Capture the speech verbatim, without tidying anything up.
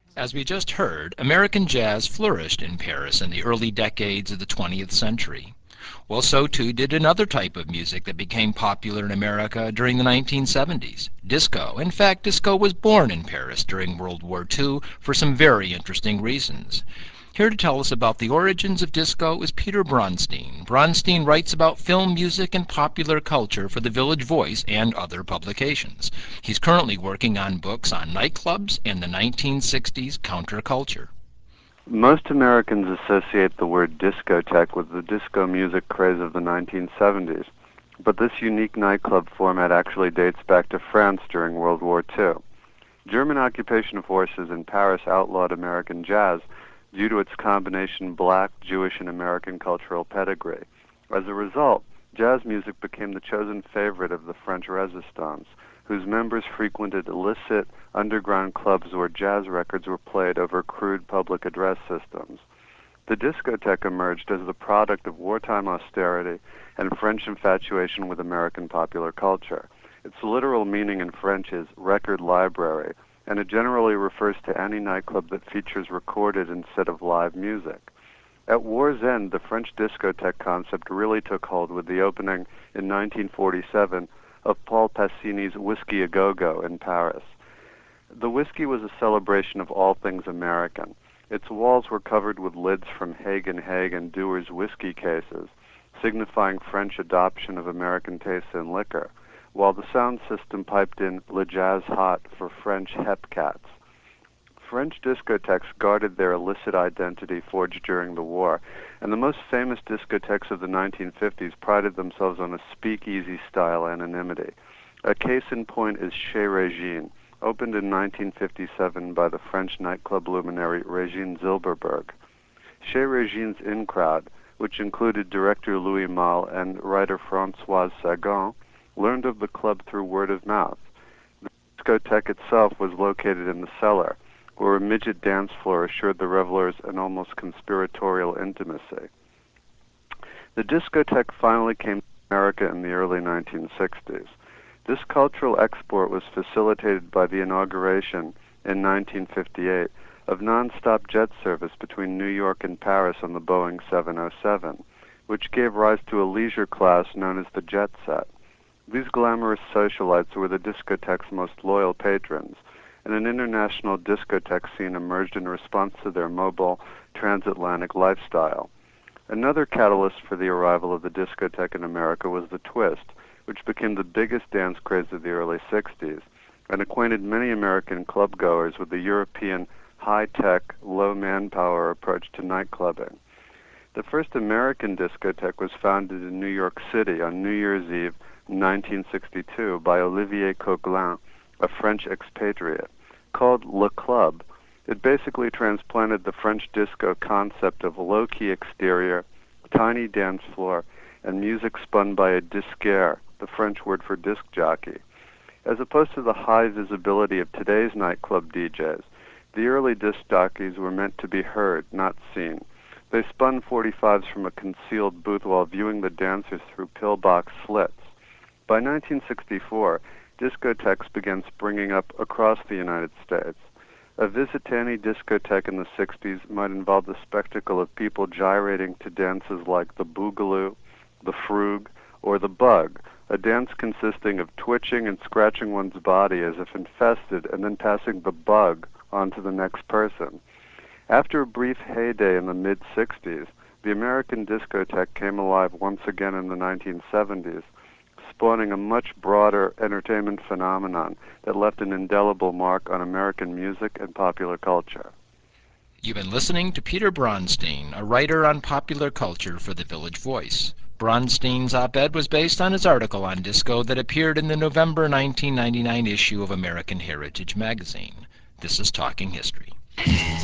As we just heard, American jazz flourished in Paris in the early decades of the twentieth century. Well, so too did another type of music that became popular in America during the nineteen seventies, disco. In fact, disco was born in Paris during World War two for some very interesting reasons. Here to tell us about the origins of disco is Peter Bronstein. Bronstein writes about film music and popular culture for the Village Voice and other publications. He's currently working on books on nightclubs and the nineteen sixties counterculture. Most Americans associate the word discotheque with the disco music craze of the nineteen seventies, but this unique nightclub format actually dates back to France during World War two. German occupation forces in Paris outlawed American jazz due to its combination black, Jewish, and American cultural pedigree. As a result, jazz music became the chosen favorite of the French Resistance, whose members frequented illicit underground clubs where jazz records were played over crude public address systems. The discotheque emerged as the product of wartime austerity and French infatuation with American popular culture. Its literal meaning in French is record library, and it generally refers to any nightclub that features recorded instead of live music. At war's end, the French discotheque concept really took hold with the opening in nineteen forty-seven of Paul Passini's Whiskey A Go-Go in Paris. The whiskey was a celebration of all things American. Its walls were covered with lids from Haig and Haig and Dewar's whiskey cases, signifying French adoption of American tastes in liquor, while the sound system piped in Le Jazz Hot for French hepcats. French discotheques guarded their illicit identity forged during the war, and the most famous discotheques of the nineteen fifties prided themselves on a speakeasy-style anonymity. A case in point is Chez Regine, opened in nineteen fifty-seven by the French nightclub luminary Regine Zilberberg. Chez Regine's in-crowd, which included director Louis Malle and writer Françoise Sagan, learned of the club through word of mouth. The discotheque itself was located in the cellar, where a midget dance floor assured the revelers an almost conspiratorial intimacy. The discotheque finally came to America in the early nineteen sixties. This cultural export was facilitated by the inauguration in nineteen fifty-eight of nonstop jet service between New York and Paris on the Boeing seven oh seven, which gave rise to a leisure class known as the jet set. These glamorous socialites were the discotheque's most loyal patrons, and an international discotheque scene emerged in response to their mobile, transatlantic lifestyle. Another catalyst for the arrival of the discotheque in America was the twist, which became the biggest dance craze of the early sixties, and acquainted many American clubgoers with the European high-tech, low-manpower approach to nightclubbing. The first American discotheque was founded in New York City on New Year's Eve, nineteen sixty-two, by Olivier Coquelin, a French expatriate. Called Le Club, it basically transplanted the French disco concept of low-key exterior, tiny dance floor, and music spun by a disquaire, the French word for disc jockey. As opposed to the high visibility of today's nightclub D Js, the early disc jockeys were meant to be heard, not seen. They spun forty-fives from a concealed booth while viewing the dancers through pillbox slits. By nineteen sixty-four, discotheques began springing up across the United States. A visit to any discotheque in the sixties might involve the spectacle of people gyrating to dances like the boogaloo, the froog, or the bug, a dance consisting of twitching and scratching one's body as if infested and then passing the bug on to the next person. After a brief heyday in the mid-sixties, the American discotheque came alive once again in the nineteen seventies, spawning a much broader entertainment phenomenon that left an indelible mark on American music and popular culture. You've been listening to Peter Bronstein, a writer on popular culture for the Village Voice. Bronstein's op-ed was based on his article on disco that appeared in the November nineteen ninety-nine issue of American Heritage magazine. This is Talking History.